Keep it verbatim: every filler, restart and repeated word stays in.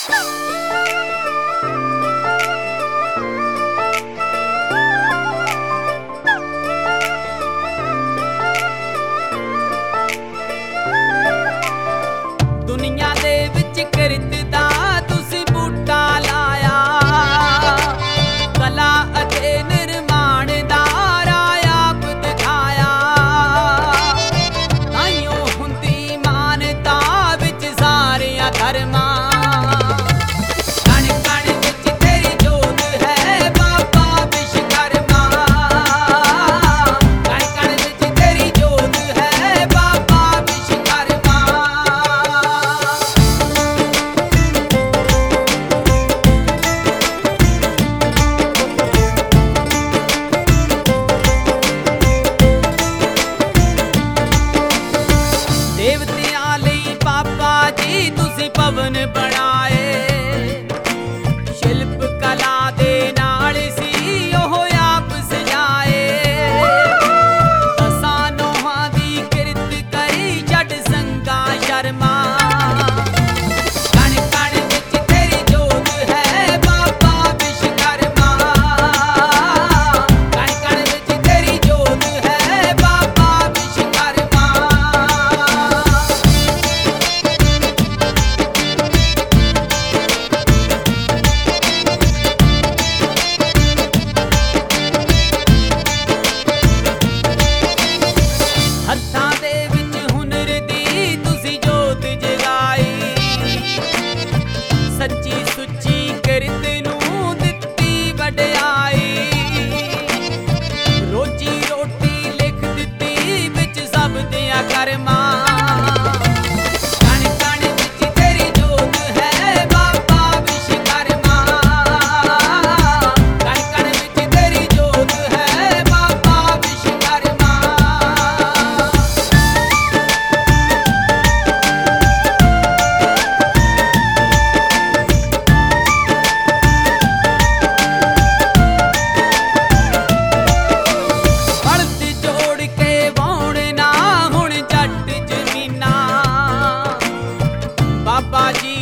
ਦੁਨੀਆ ਦੇ ਵਿੱਚ ਕਿਰਤ ਦਾ ਤੁਸੀਂ ਬੂਟਾ ਲਾਇਆ, ਕਲਾ ਅਤੇ ਨਿਰਮਾਣ ਦਾ ਰਾਹ ਆਪ ਦਿਖਾਇਆ। ਤਾਈਓ ਹੁੰਦੀ ਮਾਨਤਾ ਵਿੱਚ ਸਾਰਿਆਂ ਧਰਮਾਂ। ਦੇਵਤਿਆਂ ਲਈ ਪਾਪਾ ਜੀ ਤੁਸੀਂ ਭਵਨ ਬਣਾਏ, ਸ਼ਿਲਪ ਕਲਾ ਦੇ ਨਾਲ ਸੀ ਉਹ ਆਪ ਸਜਾਏ। ਦਸਾਂ ਨੋਹਾਂ ਦੀ ਕਿਰਤ ਕਰੀ ਛੱਡ ਸੰਗਾ ਸ਼ਰਮਾ। ਕਣ ਕਣ ਵਿੱਚ ਤੇਰੀ ਜੋਤ ਹੈ ਬਾਬਾ ਵਿਸ਼ਵਕਰਮਾ। ਕਣ ਕਣ ਵਿੱਚ ਤੇਰੀ ਜੋਤ ਹੈ ਬਾਬਾ ਵਿਸ਼ਵਕਰਮਾ। ਹੱਥਾਂ ਦੇ ਵਿੱਚ ਹੁਨਰ ਦੀ ਤੁਸੀਂ ਜੋਤ ਜਗਾਈ, ਸੱਚੀ ਸੁੱਚੀ ਕਿਰਤ ਨੂੰ ਦਿੱਤੀ ਵਡਿਆਈ। ਰੋਜੀ ਰੋਟੀ ਲਿਖ ਦਿੱਤੀ ਵਿੱਚ ਸਭ ਦੀਆਂ ਕਰਮਾਂ। ਕਣ ਕਣ ਵਿੱਚ ਤੇਰੀ ਜੋਤ ਹੈ ਬਾਬਾ ਵਿਸ਼ਵਕਰਮਾ। ਕਣ ਕਣ ਵਿੱਚ ਤੇਰੀ ਜੋਤ ਹੈ ਬਾਬਾ ਵਿਸ਼ਵਕਰਮਾ। ਬਲਦ ਜੋੜ ਕੇ ਵਾਹੁਣ ਨਾ ਹੁਣ ਜੱਟ ਜ਼ਮੀਨਾਂ, ਬਾਬਾ ਜੀ